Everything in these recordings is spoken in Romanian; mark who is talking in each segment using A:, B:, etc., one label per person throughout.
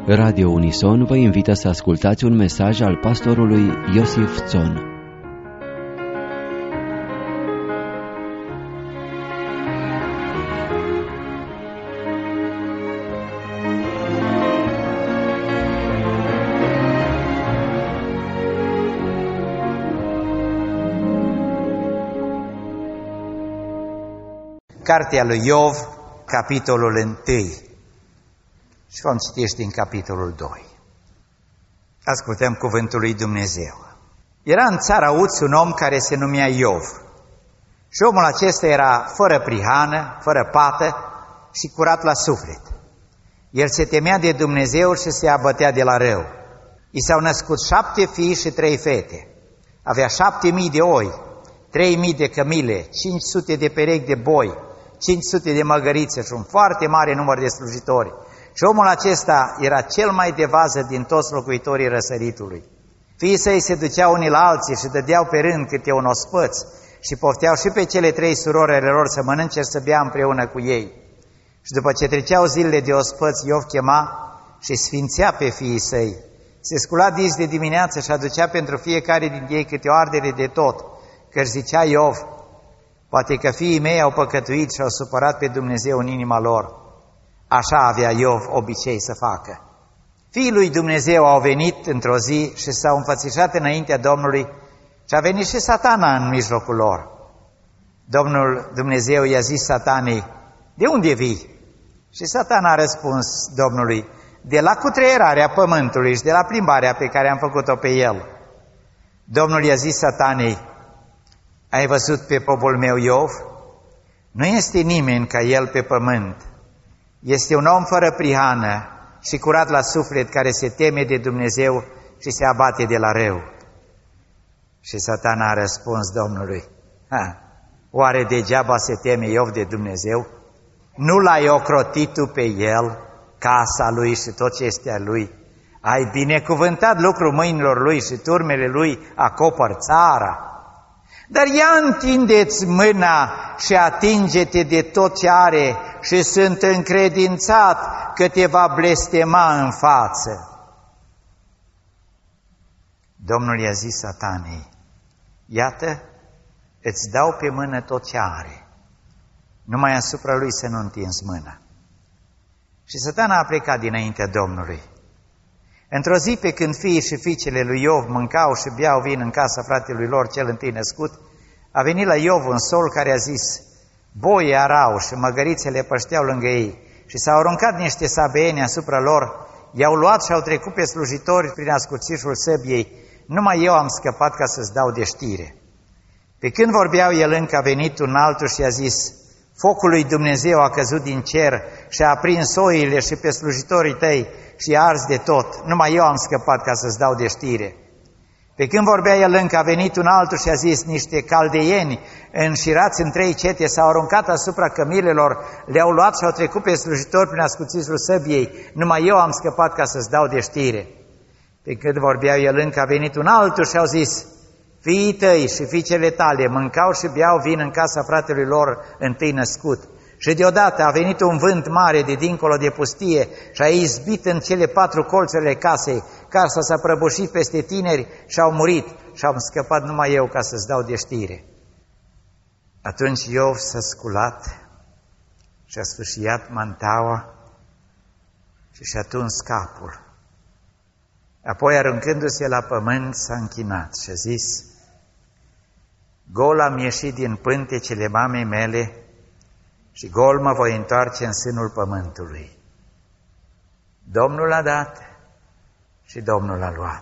A: Radio Unison vă invită să ascultați un mesaj al pastorului Iosif Țon.
B: Cartea lui Iov, capitolul 1. Și vom citi din capitolul 2. Ascultăm cuvântul lui Dumnezeu. Era în țara Uț un om care se numea Iov. Și omul acesta era fără prihană, fără pată și curat la suflet. El se temea de Dumnezeu și se abătea de la rău. I s-au născut 7 fii și 3 fete. Avea 7.000 de oi, 3.000 de cămile, 500 de perechi de boi, 500 de măgărițe și un foarte mare număr de slujitori. Și omul acesta era cel mai de vază din toți locuitorii răsăritului. Fiii săi se duceau unii la alții și dădeau pe rând câte un ospăț și pofteau și pe cele 3 surori ale lor să mănânce și să bea împreună cu ei. Și după ce treceau zilele de ospăț, Iov chema și sfințea pe fiii săi. Se scula dis de dimineață și aducea pentru fiecare din ei câte o ardere de tot, căci zicea Iov: poate că fiii mei au păcătuit și au supărat pe Dumnezeu în inima lor. Așa avea Iov obicei să facă. Fiii lui Dumnezeu au venit într-o zi și s-au înfățișat înaintea Domnului și a venit și Satana în mijlocul lor. Domnul Dumnezeu i-a zis Satanei: de unde vii? Și Satana a răspuns Domnului: de la cutreierarea pământului și de la plimbarea pe care am făcut-o pe el. Domnul i-a zis Satanei: ai văzut pe popul meu Iov? Nu este nimeni ca el pe pământ. Este un om fără prihană și curat la suflet, care se teme de Dumnezeu și se abate de la rău. Și Satana a răspuns Domnului: oare degeaba se teme Iov de Dumnezeu? Nu l-ai ocrotit tu pe el, casa lui și tot ce este a lui? Ai binecuvântat lucrul mâinilor lui și turmele lui acopăr țara. Dar ia întindeți mâna și atinge-te de tot ce are și sunt încredințat că te va blestema în față. Domnul i-a zis Satanei: iată, îți dau pe mână tot ce are, numai asupra lui să nu întinzi mâna. Și Satana a plecat dinaintea Domnului. Într-o zi, pe când fiii și fiicele lui Iov mâncau și beau vin în casa fratelui lor cel întâi născut, a venit la Iov un sol care a zis: boii arau și măgărițele pășteau lângă ei. Și s-au aruncat niște sabeeni asupra lor, i-au luat și au trecut pe slujitori prin ascuțișul săbiei. Numai eu am scăpat ca să-ți dau de știre. Pe când vorbeau, el încă a venit un altul și a zis: focul lui Dumnezeu a căzut din cer și a aprins oile și pe slujitorii tăi și i-a ars de tot. Numai eu am scăpat ca să-ți dau de știre. Pe când vorbea el încă a venit un altul și a zis: niște caldeieni înșirați în 3 cete s-au aruncat asupra cămilelor, le-au luat și au trecut pe slujitori prin ascuțișul săbiei. Numai eu am scăpat ca să-ți dau de știre. Pe când vorbea el încă a venit un altul și au zis: fiii tăi și fiicele tale mâncau și beau vin în casa fratelui lor întâi născut. Și deodată a venit un vânt mare de dincolo de pustie și a izbit în cele 4 colțurile casei. Casa s-a prăbușit peste tineri și au murit și am scăpat numai eu ca să-ți dau de știre. Atunci Iov s-a sculat și a sfâșiat mantaua și și-a tuns capul. Apoi, aruncându-se la pământ, s-a închinat și a zis: gol am ieșit din pântecele mamei mele și gol mă voi întoarce în sânul pământului. Domnul a dat și Domnul a luat.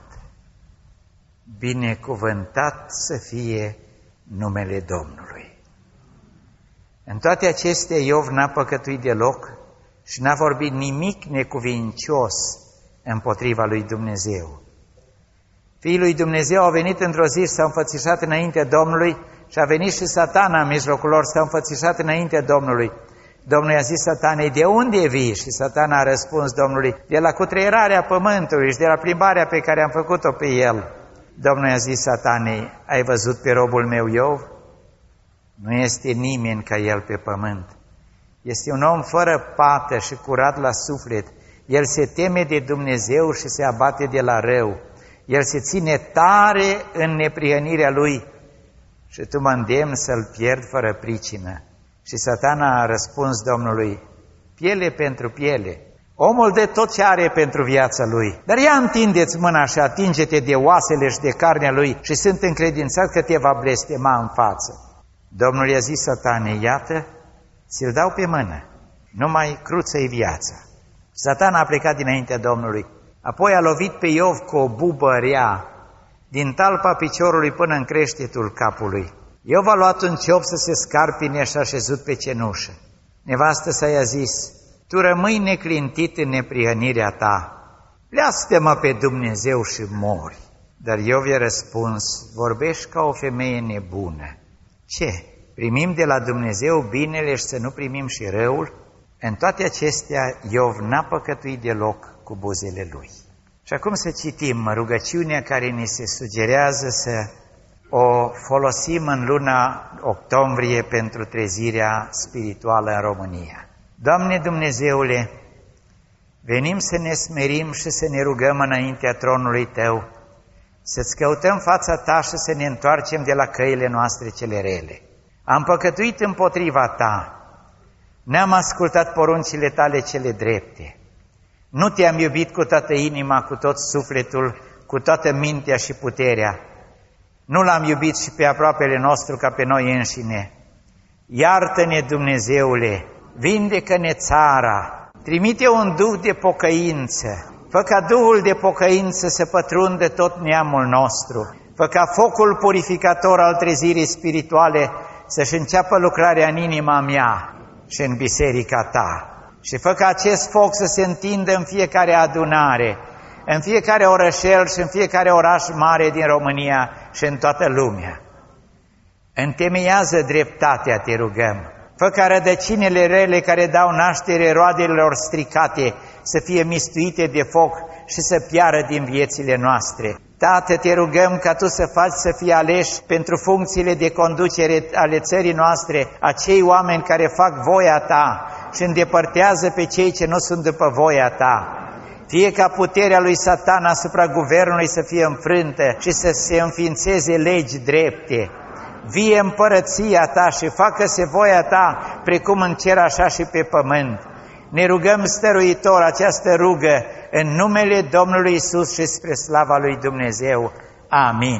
B: Binecuvântat să fie numele Domnului. În toate acestea Iov n-a păcătuit deloc și n-a vorbit nimic necuvincios împotriva lui Dumnezeu. Fiii lui Dumnezeu au venit într-o zi și s-au înfățișat înaintea Domnului și a venit și Satana în mijlocul lor, s-a înfățișat înaintea Domnului. Domnul i-a zis Satanei: de unde vii? Și Satana a răspuns Domnului: de la cutreierarea pământului și de la plimbarea pe care am făcut-o pe el. Domnul i-a zis Satanei: ai văzut pe robul meu Iov? Nu este nimeni ca el pe pământ. Este un om fără pată și curat la suflet. El se teme de Dumnezeu și se abate de la rău. El se ține tare în neprihănirea lui și tu mă îndemni să-l pierd fără pricină. Și Satana a răspuns Domnului, piele pentru piele. Omul dă tot ce are pentru viața lui, dar ia întindeți mâna și atinge-te de oasele și de carnea lui și sunt încredințat că te va blestema în față. Domnul i-a zis Satanei, iată, ți-l dau pe mână, numai cruță-i viața. Satana a plecat dinaintea Domnului, apoi a lovit pe Iov cu o bubă rea, din talpa piciorului până în creștetul capului. Iov a luat un ciop să se scarpine și a șezut pe cenușă. Nevastă sa i-a zis, tu rămâi neclintit în neprihănirea ta, plească-mă pe Dumnezeu și mori. Dar Iov i-a răspuns, vorbești ca o femeie nebună. Ce? Primim de la Dumnezeu binele și să nu primim și răul? În toate acestea, Iov n-a păcătuit deloc cu buzele lui. Și acum să citim rugăciunea care ni se sugerează să o folosim în luna octombrie pentru trezirea spirituală în România. Doamne Dumnezeule, venim să ne smerim și să ne rugăm înaintea tronului Tău, să-ți căutăm fața Ta și să ne întoarcem de la căile noastre cele rele. Am păcătuit împotriva Ta, n-am ascultat poruncile Tale cele drepte, nu Te-am iubit cu toată inima, cu tot sufletul, cu toată mintea și puterea, nu L-am iubit și pe aproapele nostru ca pe noi înșine. Iartă-ne, Dumnezeule, vindecă-ne țara, trimite un duh de pocăință, fă ca duhul de pocăință să pătrundă tot neamul nostru, fă ca focul purificator al trezirii spirituale să-și înceapă lucrarea în inima mea și în biserica Ta. Și fă ca acest foc să se întindă în fiecare adunare, în fiecare orășel și în fiecare oraș mare din România și în toată lumea. Întemeiază dreptatea, te rugăm. Fă ca rădăcinile rele care dau naștere roadelor stricate să fie mistuite de foc și să piară din viețile noastre. Tată, te rugăm ca Tu să faci să fie aleși pentru funcțiile de conducere ale țării noastre acei oameni care fac voia Ta și îndepărtează pe cei ce nu sunt după voia Ta. Fie ca puterea lui Satan asupra guvernului să fie înfrântă și să se înființeze legi drepte. Vie împărăția Ta și facă-se voia Ta precum în cer așa și pe pământ. Ne rugăm stăruitor această rugă în numele Domnului Iisus și spre slava lui Dumnezeu. Amin.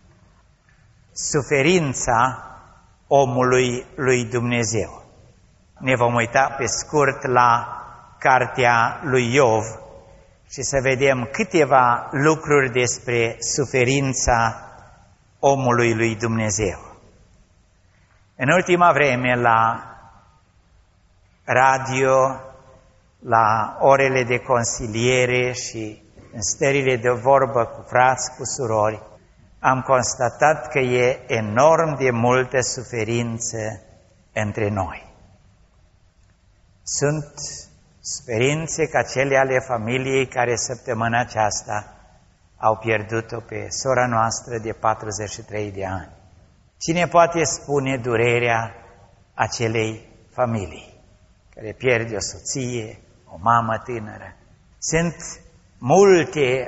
B: Suferința omului lui Dumnezeu. Ne vom uita pe scurt la cartea lui Iov și să vedem câteva lucruri despre suferința omului lui Dumnezeu. În ultima vreme, la radio, la orele de consiliere și în stările de vorbă cu frați, cu surori, am constatat că e enorm de multă suferință între noi. Sunt suferințe ca cele ale familiei care săptămâna aceasta au pierdut-o pe sora noastră de 43 de ani. Cine poate spune durerea acelei familii care pierde o soție, o mamă tânără? Sunt multe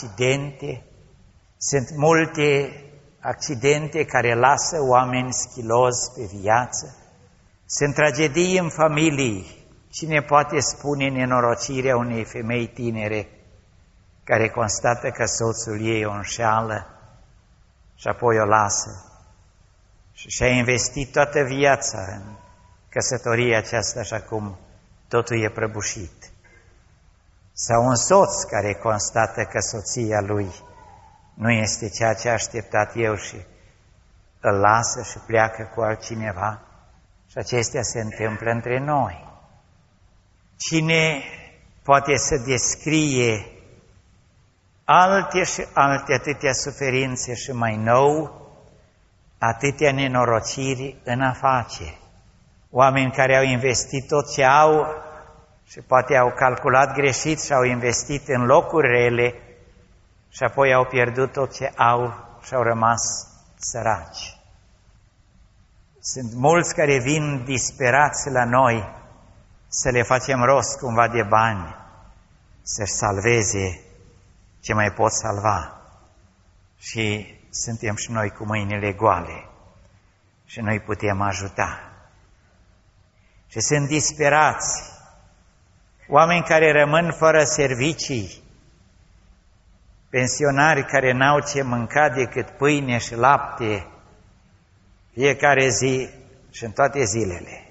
B: accidente care lasă oameni schilozi pe viață. Sunt tragedii în familii. Cine poate spune nenorocirea unei femei tinere care constată că soțul ei o înșeală și apoi o lasă și și-a investit toată viața în căsătoria aceasta și acum totul e prăbușit. Sau un soț care constată că soția lui nu este ceea ce a așteptat eu și îl lasă și pleacă cu altcineva. Și acestea se întâmplă între noi. Cine poate să descrie alte și alte atâtea suferințe și mai nou atâtea nenorociri în afaceri? Oameni care au investit tot ce au și poate au calculat greșit și au investit în locuri rele și apoi au pierdut tot ce au și au rămas săraci. Sunt mulți care vin disperați la noi să le facem rost cumva de bani să-și salveze ce mai pot salva. Și suntem și noi cu mâinile goale și noi putem ajuta. Și sunt disperați, oameni care rămân fără servicii, pensionari care n-au ce mânca decât pâine și lapte fiecare zi și în toate zilele.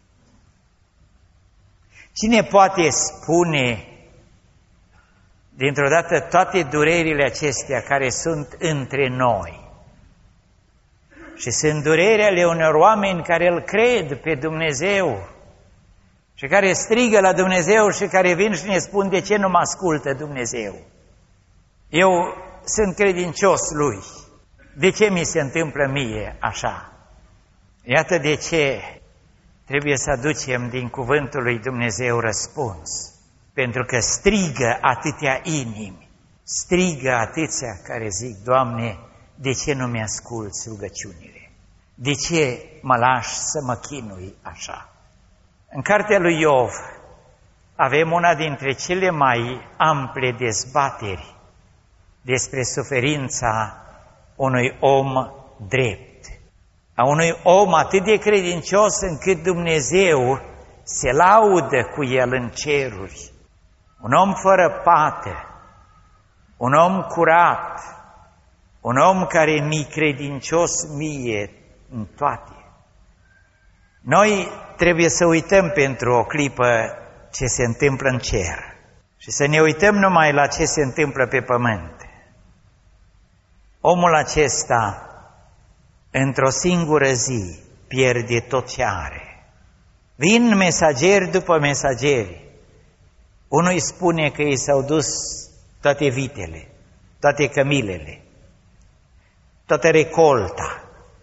B: Cine poate spune dintr-o dată toate durerile acestea care sunt între noi? Și sunt dureri ale unor oameni care îl cred pe Dumnezeu și care strigă la Dumnezeu și care vin și ne spun: de ce nu mă ascultă Dumnezeu? Eu sunt credincios Lui. De ce mi se întâmplă mie așa? Iată de ce trebuie să aducem din cuvântul lui Dumnezeu răspuns. Pentru că strigă atâtea inimi, strigă atâția care zic: Doamne, de ce nu mi-asculți rugăciunile? De ce mă lași să mă chinui așa? În cartea lui Iov avem una dintre cele mai ample dezbateri despre suferința unui om drept, a unui om atât de credincios încât Dumnezeu se laudă cu el în ceruri, un om fără pată, un om curat, un om care mi-i credincios mie în toate. Noi trebuie să uităm pentru o clipă ce se întâmplă în cer și să ne uităm numai la ce se întâmplă pe pământ. Omul acesta, într-o singură zi, pierde tot ce are. Vin mesageri după mesageri. Unul îi spune că i s-au dus toate vitele, toate cămilele, toată recolta,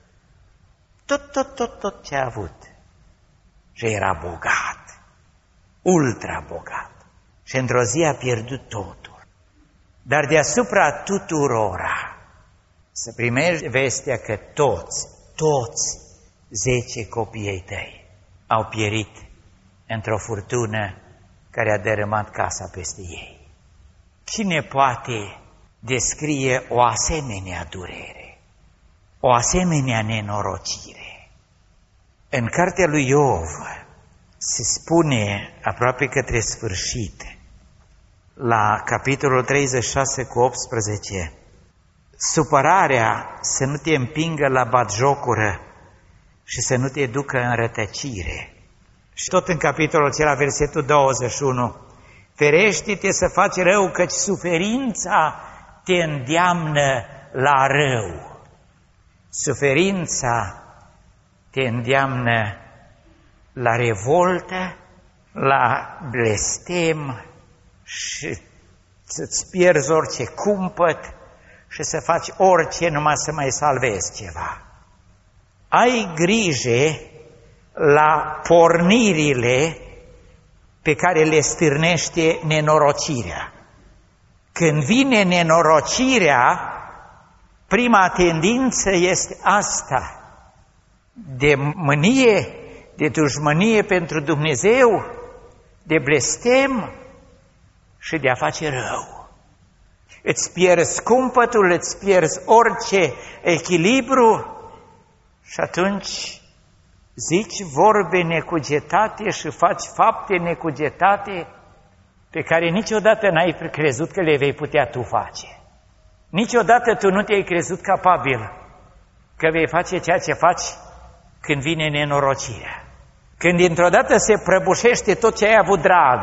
B: tot ce a avut. Și era bogat, ultra bogat. Și într-o zi a pierdut totul. Dar deasupra tuturora să primești vestea că toți 10 copii ai tăi au pierit într-o furtună care a dărâmat casa peste ei. Cine poate descrie o asemenea durere, o asemenea nenorocire? În cartea lui Iov se spune aproape către sfârșit, la capitolul 36 cu 18, supărarea să nu te împingă la batjocură și să nu te ducă în rătăcire. Și tot în capitolul acela, versetul 21, ferește-te să faci rău, căci suferința te îndeamnă la rău. Suferința te îndeamnă la revoltă, la blestem și să-ți pierzi orice cumpăt și să faci orice numai să mai salvezi ceva. Ai grijă la pornirile pe care le stârnește nenorocirea. Când vine nenorocirea, prima tendință este asta, de mânie, de dușmănie pentru Dumnezeu, de blestem și de a face rău. Îți pierzi cumpătul, îți pierzi orice echilibru și atunci zici vorbe necugetate și faci fapte necugetate pe care niciodată n-ai crezut că le vei putea tu face. Niciodată tu nu te-ai crezut capabil că vei face ceea ce faci când vine nenorocirea. Când dintr-o dată se prăbușește tot ce ai avut drag,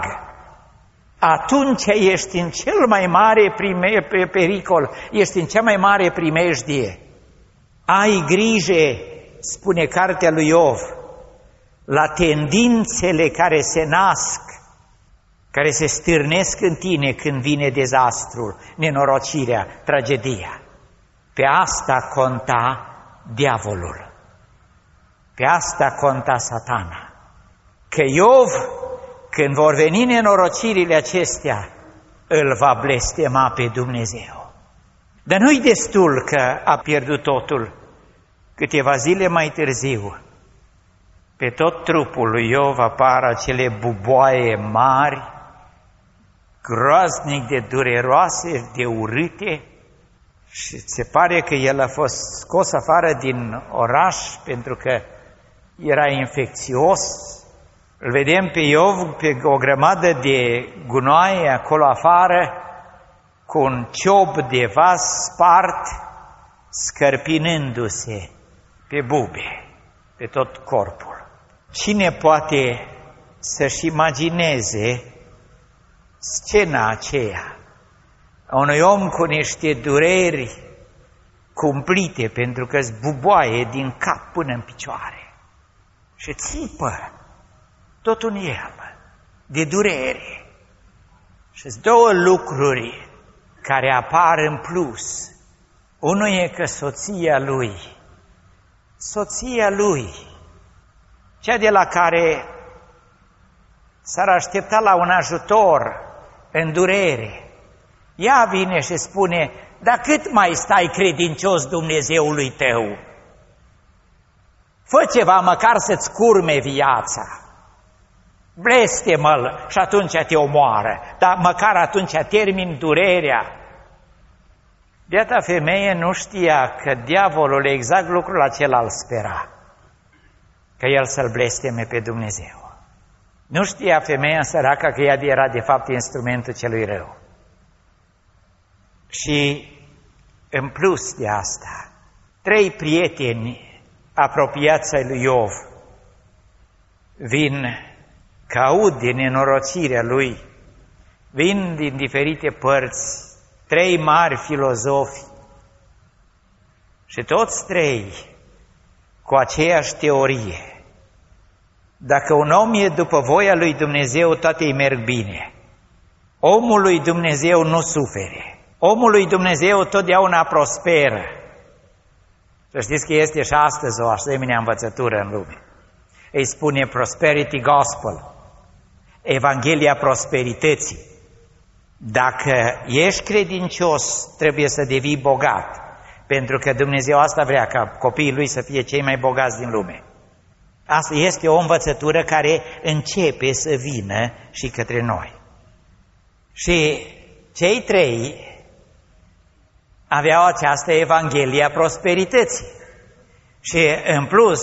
B: atunci ești în cel mai mare pericol, ești în cea mai mare primejdie. Ai grijă, spune cartea lui Iov, la tendințele care se nasc, care se stârnesc în tine când vine dezastrul, nenorocirea, tragedia. Pe asta conta diavolul. Pe asta conta Satana. Că Iov, când vor veni nenorocirile acestea, îl va blestema pe Dumnezeu. Dar nu-i destul că a pierdut totul. Câteva zile mai târziu, pe tot trupul lui Iov apar acele buboaie mari groaznic de dureroase, de urâte, și se pare că el a fost scos afară din oraș pentru că era infecțios. Îl vedem pe Iov pe o grămadă de gunoaie acolo afară, cu un ciob de vas spart, scărpinându-se pe bube, pe tot corpul. Cine poate să-și imagineze scena aceea a unui om cu niște dureri cumplite pentru că zbuboaie din cap până în picioare și țipă tot în el de durere. Și-s două lucruri care apar în plus. Unul e că soția lui, cea de la care s-ar aștepta la un ajutor în durere, ea vine și spune: dar cât mai stai credincios Dumnezeului tău? Fă ceva măcar să-ți curme viața. Blestemă-l și atunci te omoară, dar măcar atunci termin durerea. Biata femeie nu știa că diavolul exact lucrul acela îl spera, că el să-l blesteme pe Dumnezeu. Nu știa femeia săracă că ea era de fapt instrumentul celui rău. Și în plus de asta, 3 prieteni apropiați ai lui Iov vin, că aud din nenorocirea lui, vin din diferite părți, 3 mari filozofi și toți 3 cu aceeași teorie. Dacă un om e după voia lui Dumnezeu, toate îi merg bine. Omul lui Dumnezeu nu sufere. Omul lui Dumnezeu totdeauna prosperă. Să știți că este și astăzi o asemenea învățătură în lume. Îi spune Prosperity Gospel, Evanghelia prosperității. Dacă ești credincios, trebuie să devii bogat, pentru că Dumnezeu asta vrea, ca copiii lui să fie cei mai bogați din lume. Asta este o învățătură care începe să vină și către noi. Și cei 3 aveau această Evanghelie a prosperității. Și în plus,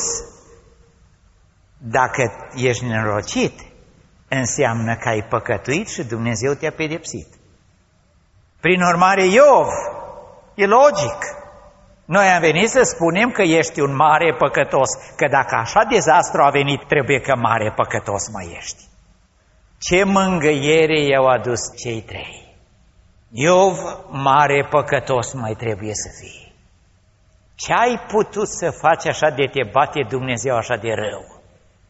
B: dacă ești nenorocit, înseamnă că ai păcătuit și Dumnezeu te-a pedepsit. Prin urmare, Iov, e logic. Noi am venit să spunem că ești un mare păcătos, că dacă așa dezastru a venit, trebuie că mare păcătos mai ești. Ce mângâiere i-au adus cei 3? Iov, mare păcătos mai trebuie să fii. Ce ai putut să faci așa de te bate Dumnezeu așa de rău?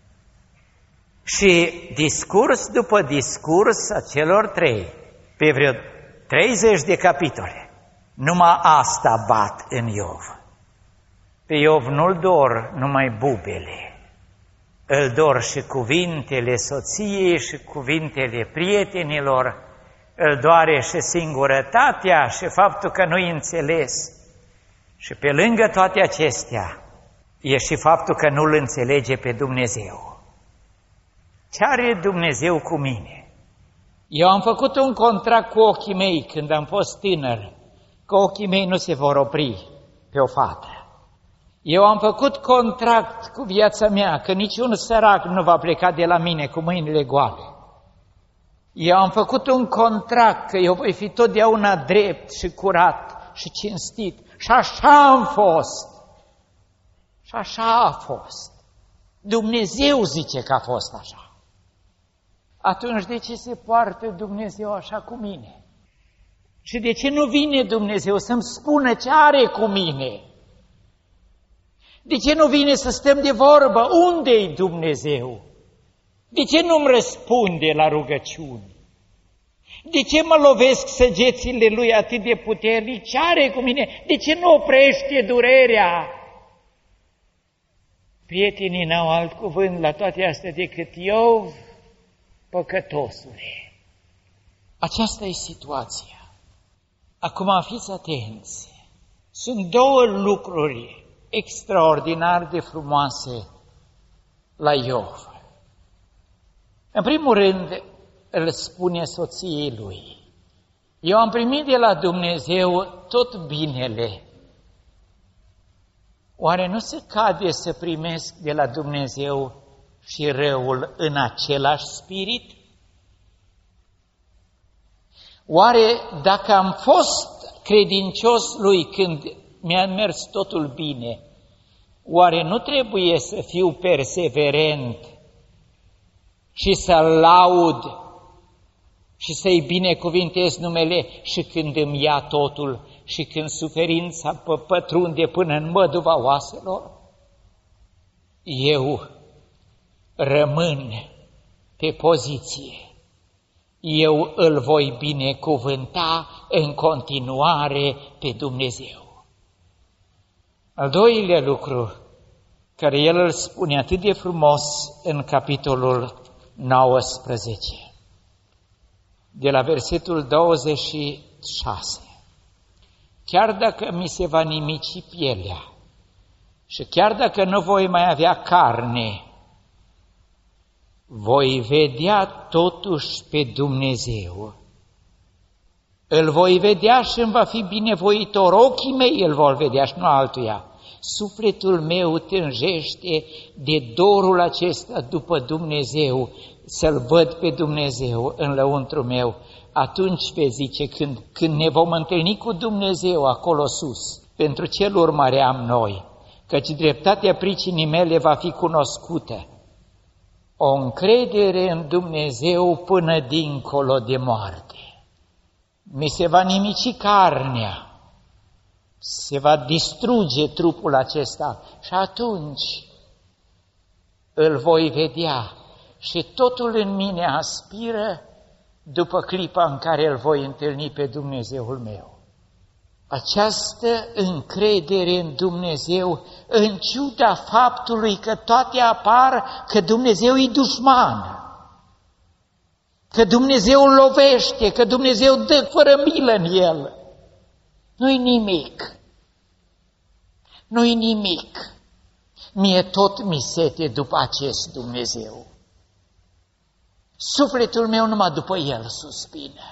B: Și discurs după discurs a celor 3, pe vreo 30 de capitole, numai asta bat în Iov. Pe Iov nu-l dor numai bubele, îl dor și cuvintele soției și cuvintele prietenilor, îl doare și singurătatea și faptul că nu-i înțeles. Și pe lângă toate acestea, e și faptul că nu-L înțelege pe Dumnezeu. Ce are Dumnezeu cu mine? Eu am făcut un contract cu ochii mei când am fost tânăr, că ochii mei nu se vor opri pe o fată. Eu am făcut contract cu viața mea, că niciun sărac nu va pleca de la mine cu mâinile goale. Eu am făcut un contract că eu voi fi totdeauna drept și curat și cinstit. Și așa am fost. Și așa a fost. Dumnezeu zice că a fost așa. Atunci de ce se poartă Dumnezeu așa cu mine? Și de ce nu vine Dumnezeu să-mi spună ce are cu mine? De ce nu vine să stăm de vorbă? Unde-i Dumnezeu? De ce nu-mi răspunde la rugăciuni? De ce mă lovesc săgețile Lui atât de puternic? Ce are cu mine? De ce nu oprește durerea? Prietenii n-au alt cuvânt la toate astea decât Iov, păcătosule. Aceasta e situația. Acum fiți atenți. Sunt 2 lucruri extraordinar de frumoase la Iov. În primul rând,
C: îl spune soției lui: eu am primit de la Dumnezeu tot binele. Oare nu se cade să primesc de la Dumnezeu și răul în același spirit? Oare dacă am fost credincios lui când mi-a mers totul bine, oare nu trebuie să fiu perseverent și să-L laud și să-i binecuvintez numele și când îmi ia totul și când suferința pătrunde până în măduva oaselor? Eu rămân pe poziție. Eu îl voi binecuvânta în continuare pe Dumnezeu. Al doilea lucru care el îl spune atât de frumos în capitolul 19, de la versetul 26. Chiar dacă mi se va nimici pielea și chiar dacă nu voi mai avea carne, voi vedea totuși pe Dumnezeu. Îl voi vedea și îmi va fi binevoitor. Ochii mei îl vor vedea și nu altuia. Sufletul meu tânjește de dorul acesta după Dumnezeu, să-L văd pe Dumnezeu în lăuntru meu. Atunci, zice, când ne vom întâlni cu Dumnezeu acolo sus, pentru ce-L urmăream noi, căci dreptatea pricinii mele va fi cunoscută. O încredere în Dumnezeu până dincolo de moarte. Mi se va nimici carnea, se va distruge trupul acesta și atunci îl voi vedea și totul în mine aspiră după clipa în care îl voi întâlni pe Dumnezeul meu. Această încredere în Dumnezeu, în ciuda faptului că toate apar că Dumnezeu e dușman, că Dumnezeu îl lovește, că Dumnezeu dă fără milă în el. Nu-i nimic. Nu-i nimic. Mie tot mi sete după acest Dumnezeu. Sufletul meu numai după el suspină.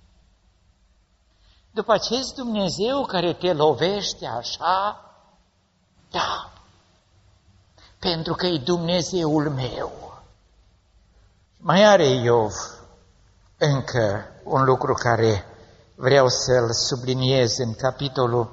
C: După acest Dumnezeu care te lovește așa, da, pentru că e Dumnezeul meu. Mai are Iov încă un lucru care vreau să-l subliniez în capitolul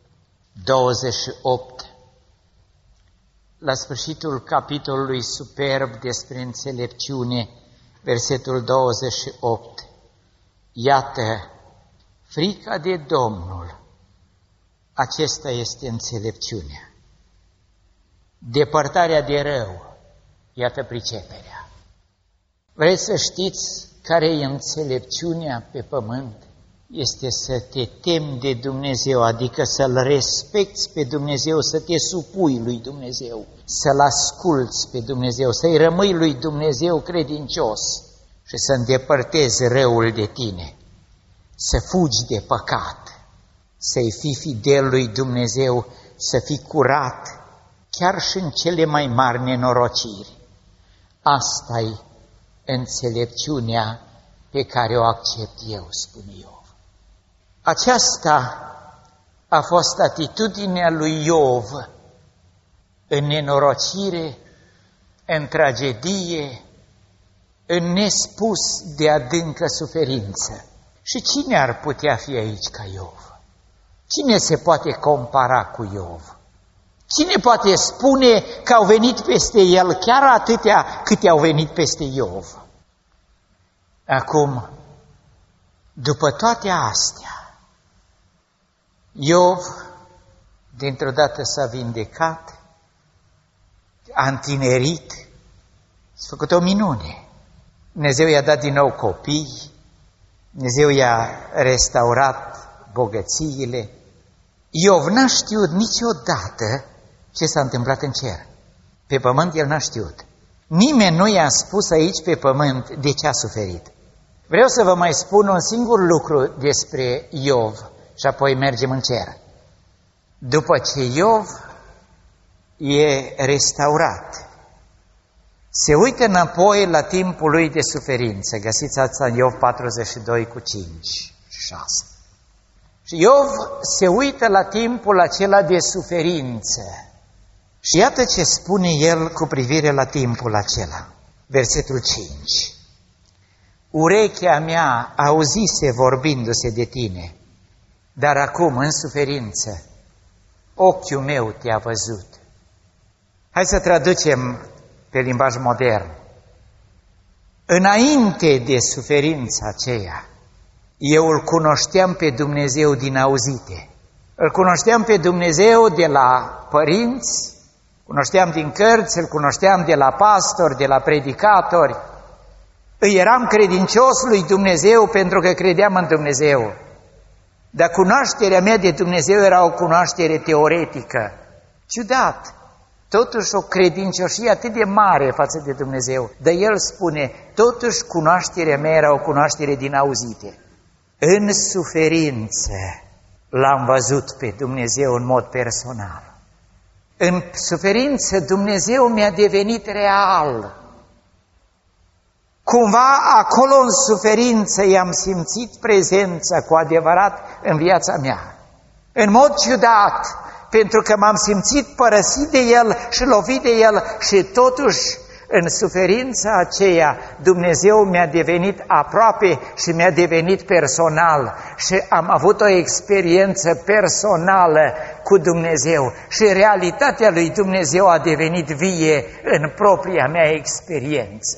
C: 28. La sfârșitul capitolului superb despre înțelepciune, versetul 28. Iată, frica de Domnul, acesta este înțelepciunea. Depărtarea de rău, iată priceperea. Vreți să știți care e înțelepciunea pe pământ? Este să te temi de Dumnezeu, adică să-L respecti pe Dumnezeu, să te supui lui Dumnezeu, să-L asculți pe Dumnezeu, să-i rămâi lui Dumnezeu credincios și să îndepărtezi răul de tine, să fugi de păcat, să-i fii fidel lui Dumnezeu, să fii curat, chiar și în cele mai mari nenorociri. Asta-i înțelepciunea pe care o accept eu, spune Iov. Aceasta a fost atitudinea lui Iov în nenorocire, în tragedie, în nespus de adâncă suferință. Și cine ar putea fi aici ca Iov? Cine se poate compara cu Iov? Cine poate spune că au venit peste el chiar atâtea câte au venit peste Iov? Acum, după toate astea, Iov dintr-o dată s-a vindecat, a întinerit, s-a făcut o minune. Dumnezeu i-a dat din nou copii, Dumnezeu i-a restaurat bogățiile. Iov n-a știut niciodată ce s-a întâmplat în cer. Pe pământ el n-a știut. Nimeni nu i-a spus aici pe pământ de ce a suferit. Vreau să vă mai spun un singur lucru despre Iov și apoi mergem în cer. După ce Iov e restaurat,
B: se uită înapoi la timpul lui de suferință. Găsiți asta în Iov 42 cu 5 și 6. Și Iov se uită la timpul acela de suferință. Și iată ce spune el cu privire la timpul acela. Versetul 5. Urechea mea auzise vorbindu-se de tine, dar acum, în suferință, ochiul meu te-a văzut. Hai să traducem pe limbaj modern. Înainte de suferința aceea, eu îl cunoșteam pe Dumnezeu din auzite. Îl cunoșteam pe Dumnezeu de la părinți, cunoșteam din cărți, îl cunoșteam de la pastori, de la predicatori. Îi eram credincios lui Dumnezeu pentru că credeam în Dumnezeu. Dar cunoașterea mea de Dumnezeu era o cunoaștere teoretică. Ciudat! Totuși o credincioșie atât de mare față de Dumnezeu. Dar el spune, totuși cunoașterea mea era o cunoaștere din auzite. În suferință l-am văzut pe Dumnezeu în mod personal. În suferință Dumnezeu mi-a devenit real. Cumva acolo în suferință i-am simțit prezența cu adevărat în viața mea. În mod ciudat, pentru că m-am simțit părăsit de El și lovit de El și totuși în suferința aceea Dumnezeu mi-a devenit aproape și mi-a devenit personal și am avut o experiență personală cu Dumnezeu și realitatea lui Dumnezeu a devenit vie în propria mea experiență.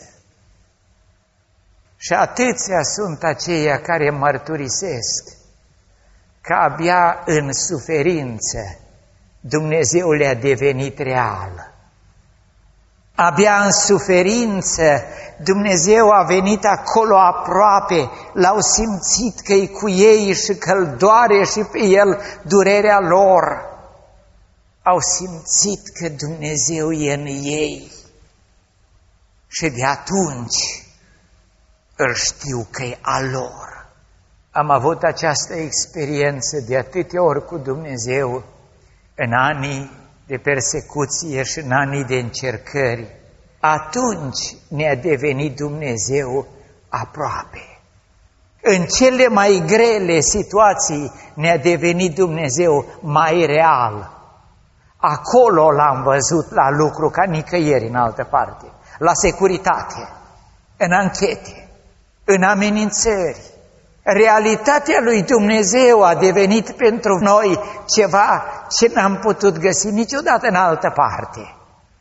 B: Și atâția sunt aceia care mărturisesc că abia în suferință Dumnezeu le-a devenit real. Abia în suferință Dumnezeu a venit acolo aproape, l-au simțit că e cu ei și că îl doare și pe el durerea lor. Au simțit că Dumnezeu e în ei și de atunci îl știu că e a lor. Am avut această experiență de atâtea ori cu Dumnezeu în anii de persecuție și în anii de încercări. Atunci ne-a devenit Dumnezeu aproape. În cele mai grele situații ne-a devenit Dumnezeu mai real. Acolo l-am văzut la lucru ca nicăieri în altă parte. La securitate, în anchete, în amenințări. Realitatea lui Dumnezeu a devenit pentru noi ceva ce n-am putut găsi niciodată în altă parte.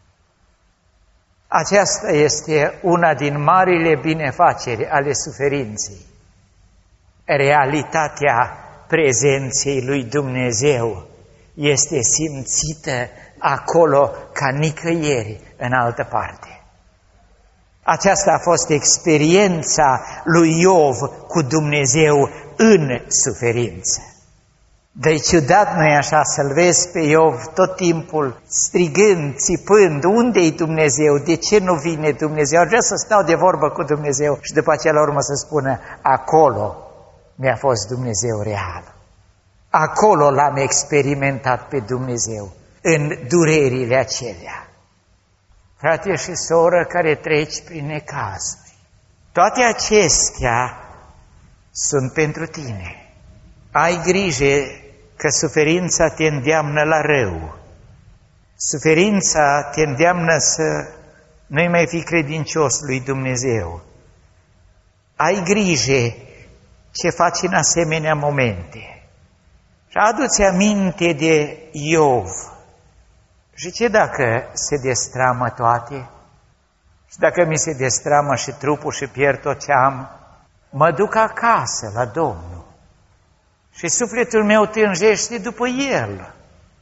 B: Aceasta este una din marile binefaceri ale suferinței. Realitatea prezenței lui Dumnezeu este simțită acolo ca nicăieri în altă parte. Aceasta a fost experiența lui Iov cu Dumnezeu în suferință. De ciudat, nu-i așa, să-l vezi pe Iov tot timpul strigând, țipând, unde-i Dumnezeu, de ce nu vine Dumnezeu? Aș vrea să stau de vorbă cu Dumnezeu și după aceea la urmă să spună, acolo mi-a fost Dumnezeu real. Acolo l-am experimentat pe Dumnezeu, în durerile acelea. Frate și soră care treci prin necazuri, toate acestea sunt pentru tine. Ai grijă că suferința te îndeamnă la rău. Suferința te îndeamnă să nu-i mai fi credincios lui Dumnezeu. Ai grijă ce faci în asemenea momente. Și adu-ți aminte de Iov. Și ce dacă se destramă toate? Și dacă mi se destramă și trupul și pierd tot ce am, mă duc acasă la Domnul și sufletul meu tânjește după El.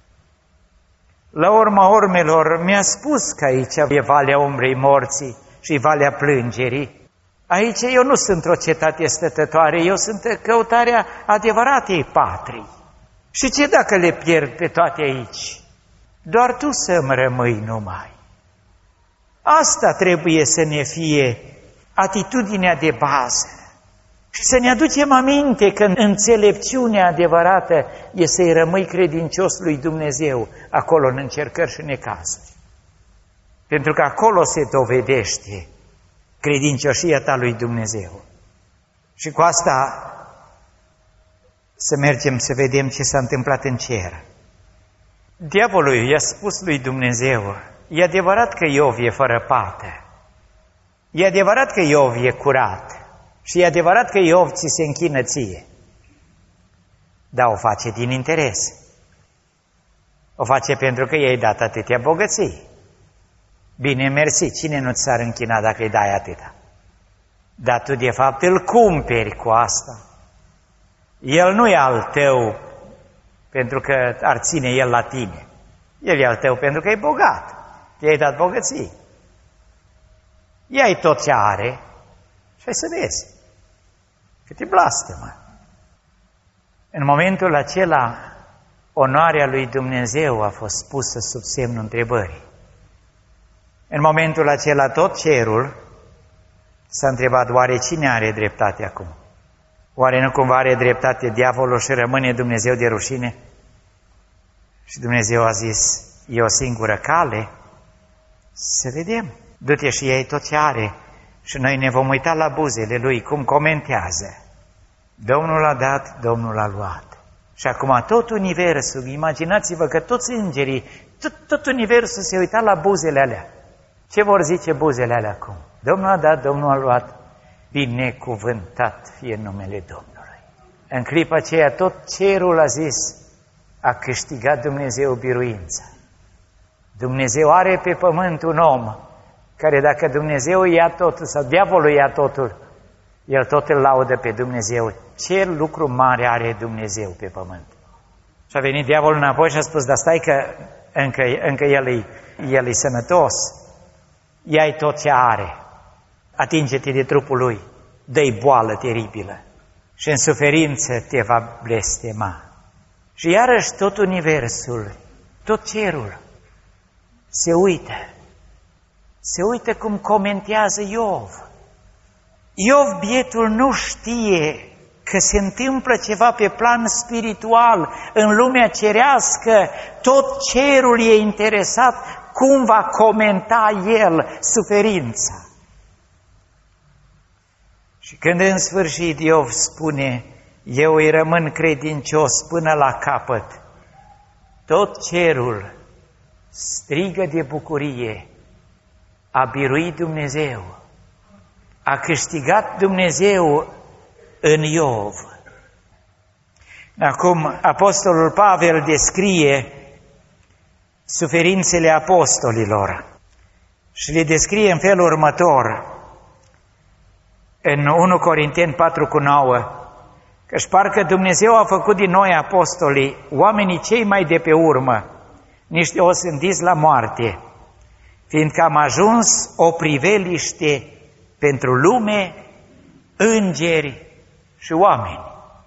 B: La urma urmelor mi-a spus că aici e valea umbrei morții și valea plângerii. Aici eu nu sunt o cetate stătătoare, eu sunt căutarea adevăratei patrii. Și ce dacă le pierd pe toate aici? Doar Tu să-mi rămâi numai. Asta trebuie să ne fie atitudinea de bază. Și să ne aducem aminte că înțelepciunea adevărată e să-i rămâi credincios lui Dumnezeu acolo în încercări și necazuri. Pentru că acolo se dovedește credincioșia ta lui Dumnezeu. Și cu asta să mergem să vedem ce s-a întâmplat în cer. Diavolul i-a spus lui Dumnezeu, e adevărat că Iov e fără pată, e adevărat că Iov e curat și e adevărat că Iov ți se închină ție, dar o face din interes. O face pentru că i-ai dat atâtea bogății. Bine, mersi, cine nu-ți s-ar închina dacă îi dai atâta? Dar tu de fapt îl cumperi cu asta. El nu e al tău pentru că ar ține el la tine. El e al tău pentru că e bogat. I-ai dat bogății. Ia-i tot ce are și hai să vezi cât e blastămă. În momentul acela, onoarea lui Dumnezeu a fost pusă sub semnul întrebării. În momentul acela, tot cerul s-a întrebat, oare cine are dreptate acum? Oare nu cumva are dreptate diavolul și rămâne Dumnezeu de rușine? Și Dumnezeu a zis, e o singură cale? Să vedem. Du-te și iei tot ce are și noi ne vom uita la buzele lui, cum comentează. Domnul a dat, Domnul a luat. Și acum tot universul, imaginați-vă că toți îngerii, tot universul se uita la buzele alea. Ce vor zice buzele alea acum? Domnul a dat, Domnul a luat, binecuvântat fie numele Domnului. În clipa aceea tot cerul a zis, a câștigat Dumnezeu biruința. Dumnezeu are pe pământ un om care dacă Dumnezeu ia totul sau diavolul ia totul, el tot îl laudă pe Dumnezeu. Ce lucru mare are Dumnezeu pe pământ? Și a venit diavolul înapoi și a spus, dar stai că încă el e sănătos. Ia-i tot ce are, atinge-te de trupul lui, dă-i boală teribilă și în suferință te va blestema. Și iarăși tot universul, tot cerul se uită cum comentează Iov. Iov, bietul, nu știe că se întâmplă ceva pe plan spiritual, în lumea cerească, tot cerul e interesat cum va comenta el suferința. Și când în sfârșit Iov spune, eu îi rămân credincios până la capăt, tot cerul strigă de bucurie, a biruit Dumnezeu, a câștigat Dumnezeu în Iov. Acum, apostolul Pavel descrie suferințele apostolilor și le descrie în felul următor, în 1 Corinteni 4:9, căci parcă Dumnezeu a făcut din noi apostolii, oamenii cei mai de pe urmă, niște osândiți la moarte, fiindcă am ajuns o priveliște pentru lume, îngeri și oameni.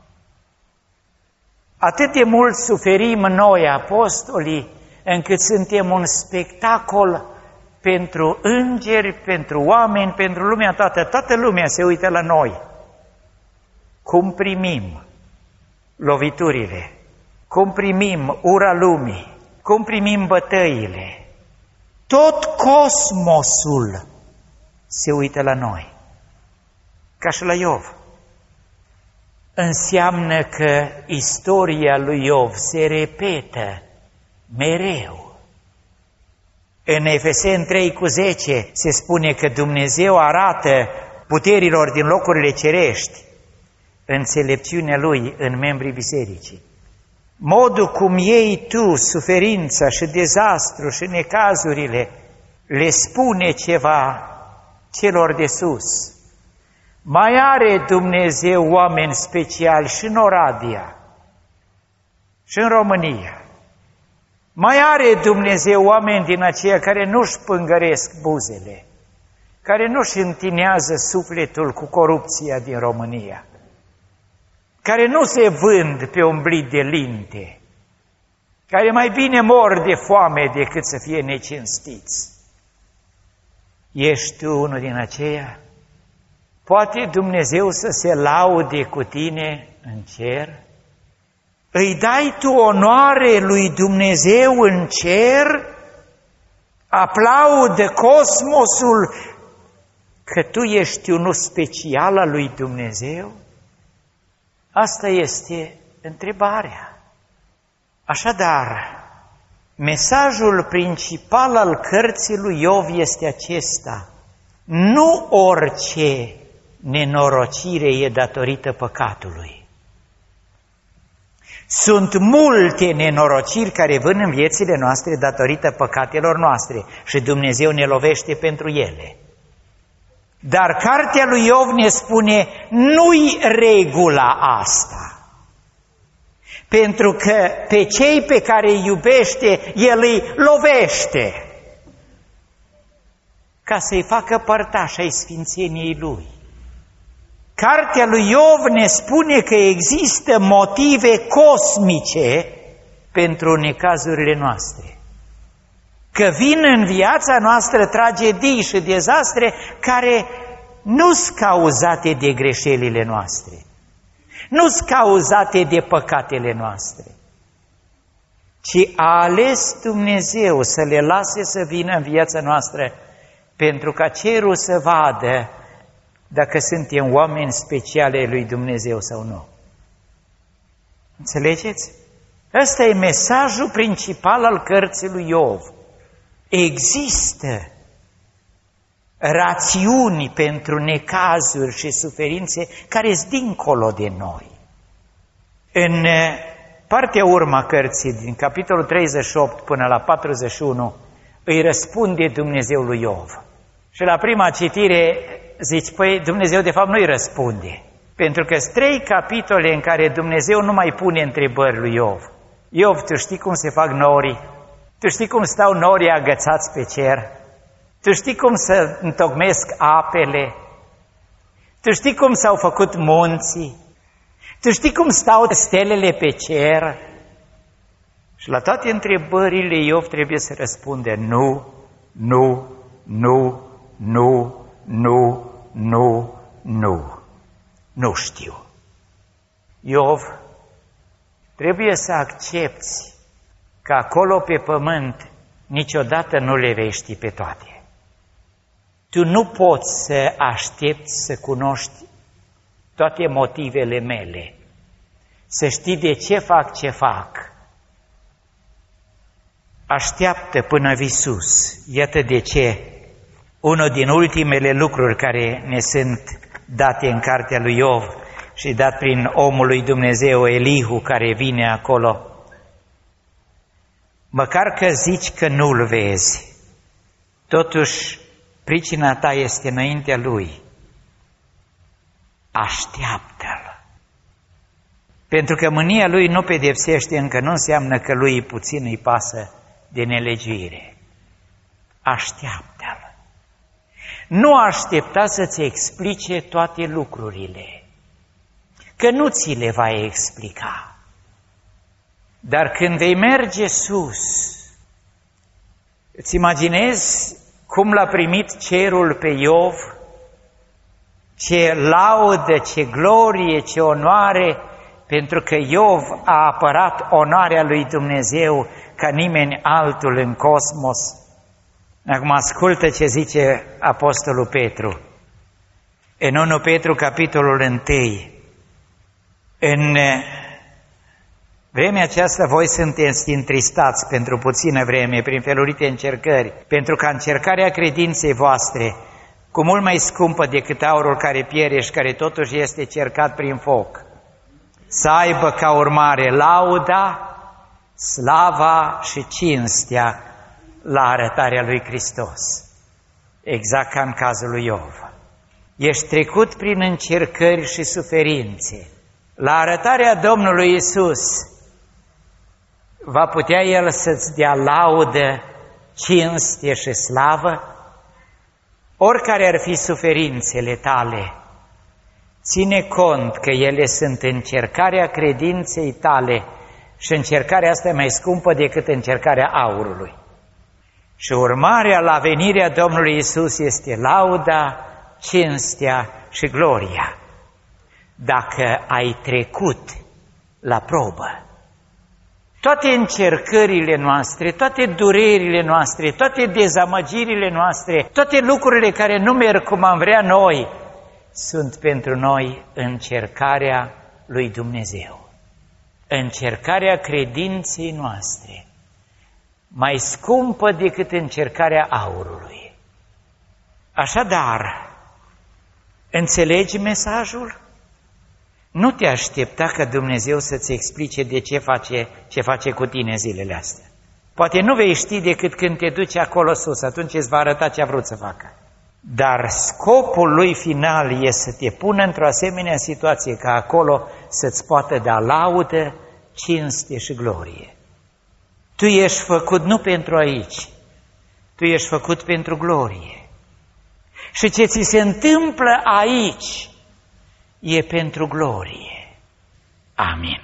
B: Atât de mult suferim noi, apostolii, încât suntem un spectacol pentru îngeri, pentru oameni, pentru lumea toată. Toată lumea se uită la noi. Cum primim loviturile, cum primim ura lumii, cum primim bătăile. Tot cosmosul se uită la noi, ca și la Iov. Înseamnă că istoria lui Iov se repetă mereu. În Efeseni 3:10 se spune că Dumnezeu arată puterilor din locurile cerești înțelepciunea Lui în membrii bisericii. Modul cum iei tu suferința și dezastru și necazurile le spune ceva celor de sus. Mai are Dumnezeu oameni speciali și în Oradea și în România. Mai are Dumnezeu oameni din aceia care nu-și pângăresc buzele, care nu-și întinează sufletul cu corupția din România, care nu se vând pe un blid de linte, care mai bine mor de foame decât să fie necinstiți. Ești tu unul din aceia? Poate Dumnezeu să se laude cu tine în cer? Îi dai tu onoare lui Dumnezeu în cer?
C: aplaudă cosmosul că tu ești unul special al lui Dumnezeu? Asta este întrebarea. Așadar, mesajul principal al cărții lui Iov este acesta: nu orice nenorocire e datorită păcatului. Sunt multe nenorociri care vin în viețile noastre datorită păcatelor noastre și Dumnezeu ne lovește pentru ele. Dar cartea lui Iov ne spune, nu-i regula asta. Pentru că pe cei pe care îi iubește, El îi lovește ca să-i facă părtași ai sfințeniei Lui. Cartea lui Iov ne spune că există motive cosmice pentru necazurile noastre. Că vin în viața noastră tragedii și dezastre care nu sunt cauzate de greșelile noastre, nu sunt cauzate de păcatele noastre, ci a ales Dumnezeu să le lase să vină în viața noastră pentru ca cerul să vadă dacă suntem oameni speciale ai lui Dumnezeu sau nu. Înțelegeți? Ăsta e mesajul principal al cărții lui Iov. Există rațiuni pentru necazuri și suferințe care sunt dincolo de noi. În partea urmă cărții, din capitolul 38 până la 41, îi răspunde Dumnezeu lui Iov. Și la prima citire zici, păi Dumnezeu de fapt nu-i răspunde. Pentru că sunt 3 capitole în care Dumnezeu nu mai pune întrebări lui Iov. Iov, tu știi cum se fac norii? Tu știi cum stau norii agățați pe cer? Tu știi cum se întocmesc apele? Tu știi cum s-au făcut munții? Tu știi cum stau stelele pe cer? Și la toate întrebările Iov trebuie să răspunde nu, nu, nu, nu, nu, nu, nu. Nu știu. Iov, trebuie să accepți că acolo pe pământ niciodată nu le vei ști pe toate. Tu nu poți să aștepți să cunoști toate motivele mele, să știi de ce fac ce fac. Așteaptă până vii sus. Iată de ce unul din ultimele lucruri care ne sunt date în cartea lui Iov și dat prin omul lui Dumnezeu Elihu care vine acolo, măcar că zici că nu-l vezi, totuși pricina ta este înaintea lui. Așteaptă-l. Pentru că mânia lui nu pedepsește, încă nu înseamnă că lui puțin îi pasă de nelegiuire. Așteaptă-l. Nu aștepta să-ți explice toate lucrurile, că nu ți le va explica. Dar când vei merge sus, îți imaginezi cum l-a primit cerul pe Iov, ce laudă, ce glorie, ce onoare, pentru că Iov a apărat onoarea lui Dumnezeu ca nimeni altul în cosmos. Acum ascultă ce zice Apostolul Petru. În 1 Petru, capitolul 1. În vremea aceasta voi sunteți întristați pentru puțină vreme, prin felurite încercări, pentru ca încercarea credinței voastre, cu mult mai scumpă decât aurul care piere și care totuși este cercat prin foc, să aibă ca urmare lauda, slava și cinstea la arătarea lui Hristos. Exact ca în cazul lui Iov. Ești trecut prin încercări și suferințe. La arătarea Domnului Iisus va putea El să-ți dea laudă, cinste și slavă? Oricare ar fi suferințele tale, ține cont că ele sunt încercarea credinței tale și încercarea asta e mai scumpă decât încercarea aurului. Și urmarea la venirea Domnului Iisus este lauda, cinstea și gloria. Dacă ai trecut la probă. toate încercările noastre, toate durerile noastre, toate dezamăgirile noastre, toate lucrurile care nu merg cum am vrea noi, sunt pentru noi încercarea lui Dumnezeu. Încercarea credinței noastre, mai scumpă decât încercarea aurului. Așadar, înțelegi mesajul? Nu te aștepta ca Dumnezeu să-ți explice de ce face cu tine zilele astea. Poate nu vei ști decât când te duci acolo sus, atunci îți va arăta ce a vrut să facă. Dar scopul lui final e să te pună într-o asemenea situație ca acolo să-ți poată da laudă, cinste și glorie. Tu ești făcut nu pentru aici, tu ești făcut pentru glorie. Și ce ți se întâmplă aici e pentru glorie. Amin.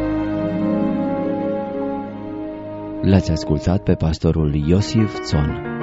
A: L-ați ascultat pe pastorul Iosif Țon.